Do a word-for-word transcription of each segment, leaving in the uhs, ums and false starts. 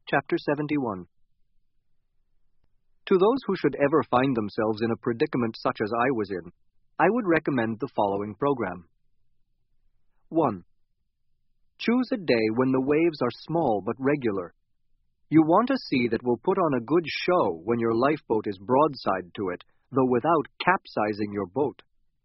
Chapter seventy-one. To those who should ever find themselves in a predicament such as I was in, I would recommend the following program. one. Choose a day when the waves are small but regular. You want a sea that will put on a good show when your lifeboat is broadside to it, though without capsizing your boat.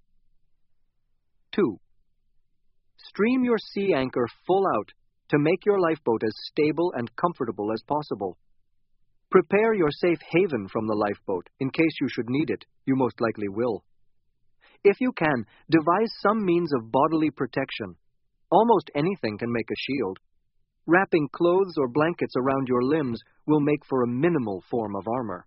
two. Stream your sea anchor full out to make your lifeboat as stable and comfortable as possible. Prepare your safe haven from the lifeboat in case you should need it. You most likely will. If you can, devise some means of bodily protection. Almost anything can make a shield. Wrapping clothes or blankets around your limbs will make for a minimal form of armor.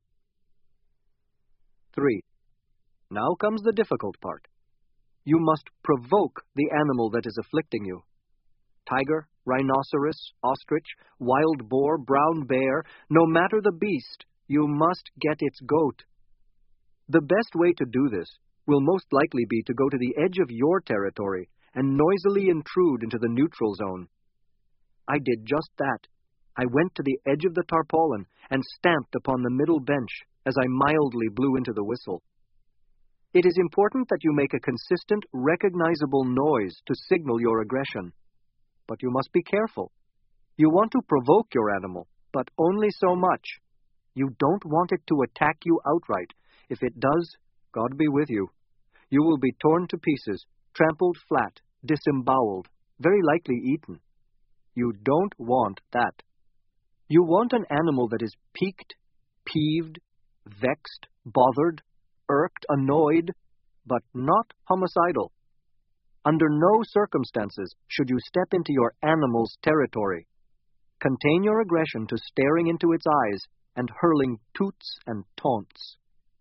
three. Now comes the difficult part. You must provoke the animal that is afflicting you. Tiger, rhinoceros, ostrich, wild boar, brown bear, no matter the beast, you must get its goat. The best way to do this will most likely be to go to the edge of your territory and noisily intrude into the neutral zone. I did just that. I went to the edge of the tarpaulin and stamped upon the middle bench as I mildly blew into the whistle. It is important that you make a consistent, recognizable noise to signal your aggression. But you must be careful. You want to provoke your animal, but only so much. You don't want it to attack you outright. If it does, God be with you. You will be torn to pieces, trampled flat, disemboweled, very likely eaten. You don't want that. You want an animal that is piqued, peeved, vexed, bothered, irked, annoyed, but not homicidal. Under no circumstances should you step into your animal's territory. Contain your aggression to staring into its eyes and hurling toots and taunts.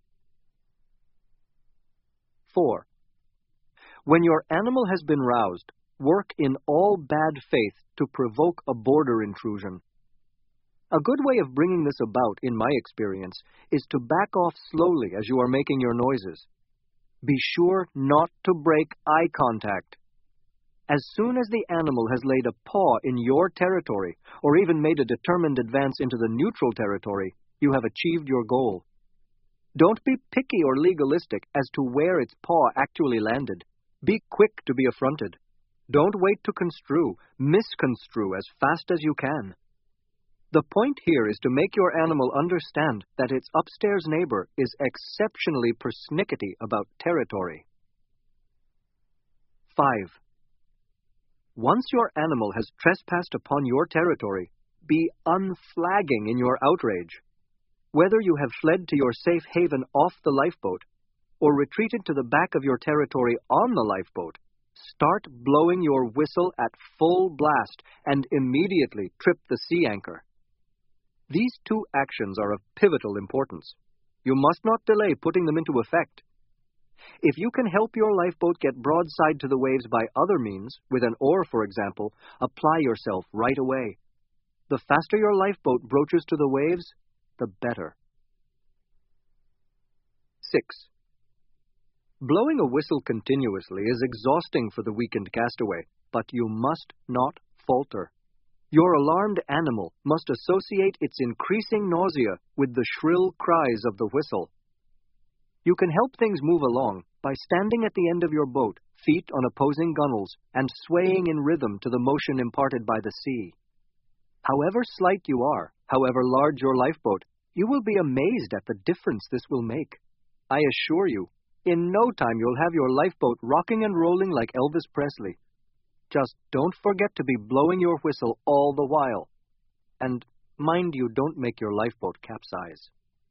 four. When your animal has been roused, work in all bad faith to provoke a border intrusion. A good way of bringing this about, in my experience, is to back off slowly as you are making your noises. Be sure not to break eye contact. As soon as the animal has laid a paw in your territory, or even made a determined advance into the neutral territory, you have achieved your goal. Don't be picky or legalistic as to where its paw actually landed. Be quick to be affronted. Don't wait to construe, misconstrue as fast as you can. The point here is to make your animal understand that its upstairs neighbor is exceptionally persnickety about territory. five. Once your animal has trespassed upon your territory, be unflagging in your outrage. Whether you have fled to your safe haven off the lifeboat, or retreated to the back of your territory on the lifeboat, start blowing your whistle at full blast and immediately trip the sea anchor. These two actions are of pivotal importance. You must not delay putting them into effect. If you can help your lifeboat get broadside to the waves by other means, with an oar, for example, apply yourself right away. The faster your lifeboat broaches to the waves, the better. six. Blowing a whistle continuously is exhausting for the weakened castaway, but you must not falter. Your alarmed animal must associate its increasing nausea with the shrill cries of the whistle. You can help things move along by standing at the end of your boat, feet on opposing gunwales, and swaying in rhythm to the motion imparted by the sea. However slight you are, however large your lifeboat, you will be amazed at the difference this will make. I assure you, in no time you'll have your lifeboat rocking and rolling like Elvis Presley. Just don't forget to be blowing your whistle all the while. And mind you don't make your lifeboat capsize.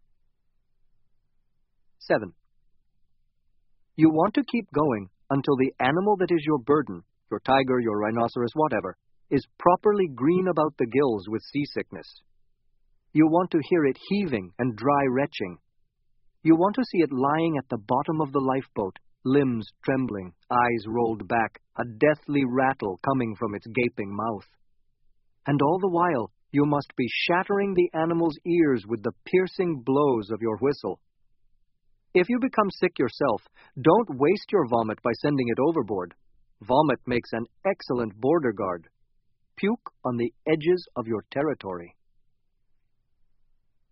seven. You want to keep going until the animal that is your burden, your tiger, your rhinoceros, whatever, is properly green about the gills with seasickness. You want to hear it heaving and dry retching. You want to see it lying at the bottom of the lifeboat, limbs trembling, eyes rolled back, a deathly rattle coming from its gaping mouth. And all the while, you must be shattering the animal's ears with the piercing blows of your whistle. If you become sick yourself, don't waste your vomit by sending it overboard. Vomit makes an excellent border guard. Puke on the edges of your territory.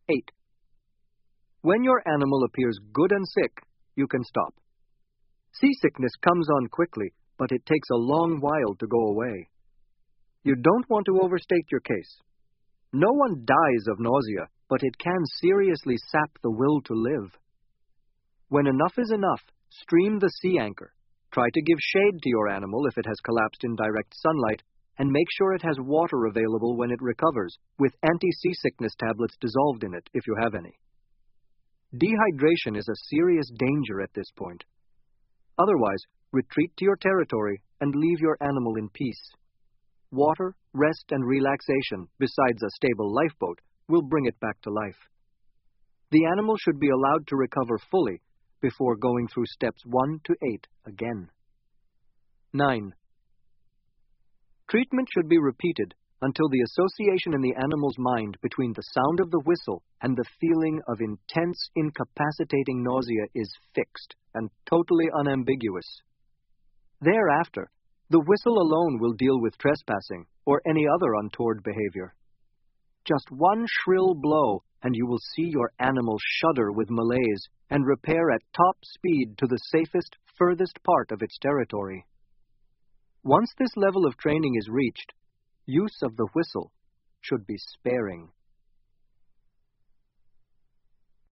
eight. When your animal appears good and sick, you can stop. Seasickness comes on quickly, but it takes a long while to go away. You don't want to overstate your case. No one dies of nausea, but it can seriously sap the will to live. When enough is enough, stream the sea anchor. Try to give shade to your animal if it has collapsed in direct sunlight, and make sure it has water available when it recovers, with anti-seasickness tablets dissolved in it if you have any. Dehydration is a serious danger at this point. Otherwise, retreat to your territory and leave your animal in peace. Water, rest, and relaxation, besides a stable lifeboat, will bring it back to life. The animal should be allowed to recover fully before going through steps one to eight again. nine. Treatment should be repeated until the association in the animal's mind between the sound of the whistle and the feeling of intense, incapacitating nausea is fixed and totally unambiguous. Thereafter, the whistle alone will deal with trespassing or any other untoward behavior. Just one shrill blow, and you will see your animal shudder with malaise and repair at top speed to the safest, furthest part of its territory. Once this level of training is reached, use of the whistle should be sparing.